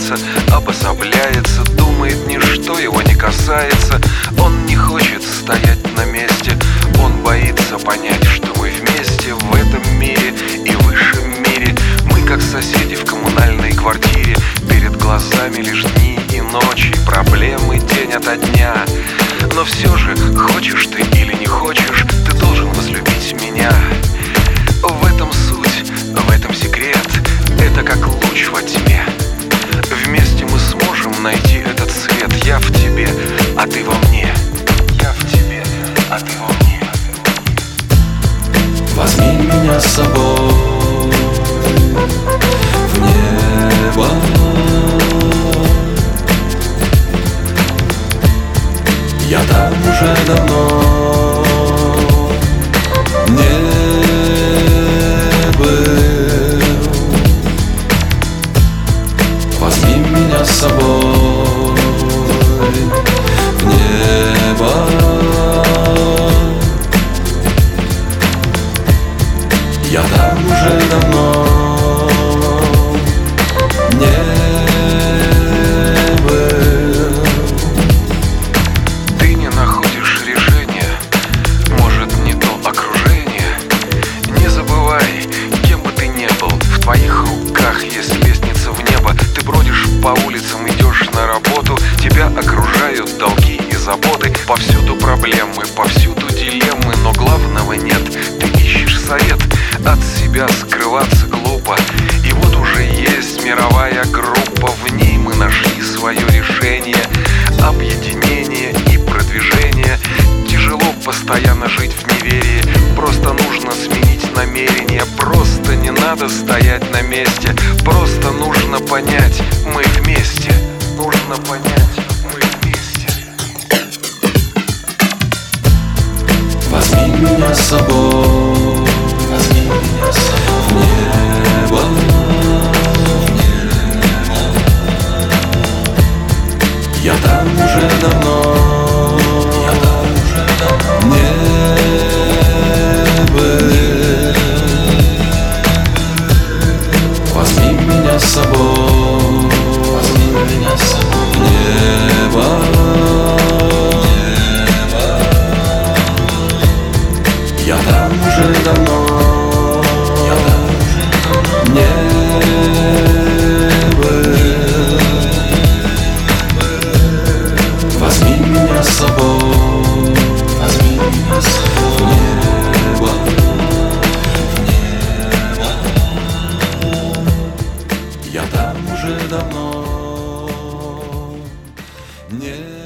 теряется, обособляется, думает, ничто его не касается. Он не хочет стоять на месте, он боится понять, что мы вместе в этом мире и в высшем мире. Мы как соседи в коммунальной квартире, перед глазами лишь дни и ночи, проблемы день ото дня. Но все же, хочешь ты или не хочешь, ты должен возлюбить меня. В этом суть, в этом секрет, это как луч во тьме. Вместе мы сможем найти этот свет. Я в тебе, а ты во мне. Я в тебе, а ты во мне. Возьми меня с собой в небо. Я там уже давно не был. Возьми меня с собой в небо. Я там уже давно не был. Ты не находишь решения, может, не то окружение. Не забывай, кем бы ты ни был, в твоих руках есть лестница в небо. Ты бродишь по улицам, идешь на работу, тебя окружают долги и заботы. Повсюду проблемы, повсюду дилеммы, но главного нет. Ты ищешь совет, от себя скрываться глупо. И вот уже есть мировая группа, в ней мы нашли свое решение. Объединение и продвижение. Тяжело постоянно жить в неверии, просто нужно сменить намерение. Просто не надо стоять на месте, просто нужно понять, мы вместе. Нужно понять, мы вместе. Возьми меня с собой в небо. Я там уже давно не был. Возьми меня с собой в небо. Я там уже давно не был. Возьми меня с собой в небо. Я там уже давно не